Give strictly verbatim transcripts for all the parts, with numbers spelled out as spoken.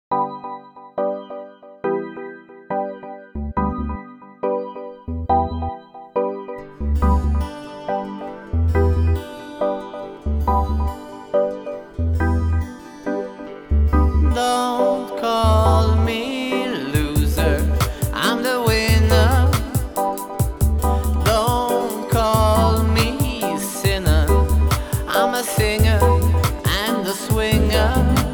Don't call me loser, I'm the winner. Don't call me sinner, I'm a singer and a swinger.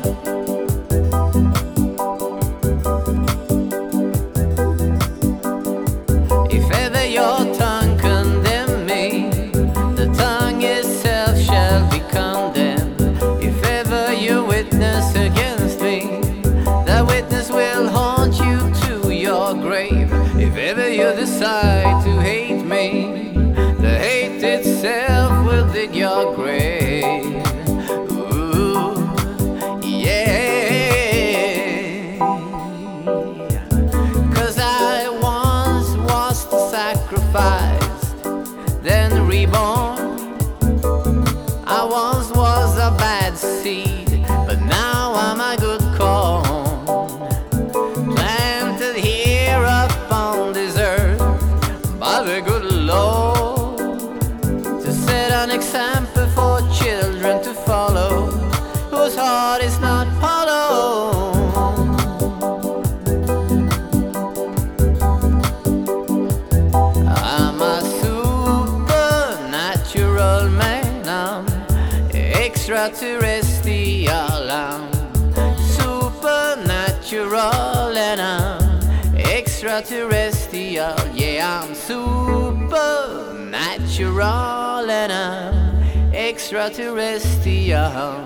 If ever your tongue condemn me, the tongue itself shall be condemned. If ever you witness against me, the witness will haunt you to your grave. If ever you decide to hate me, the hate itself will dig your grave. Ooh, yeah. 'Cause I once was sacrificed, then reborn. I once was a bad seed, but now I'm a good corn, planted here upon this earth by the good Lord, to set an example for children to follow, whose heart is not hollow. I'm a supernatural man, I'm extraterrestrial, I'm supernatural and I'm extraterrestrial. Yeah, I'm supernatural and I'm extraterrestrial.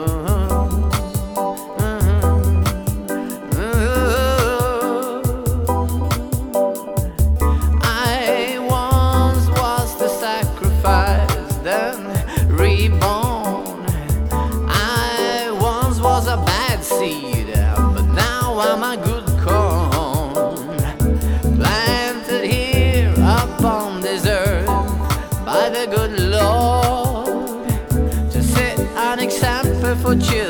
I once was the sacrifice, then reborn. I once was a bad seed, but now I'm a good corn, planted here upon this earth by the good Lord, to set an example for children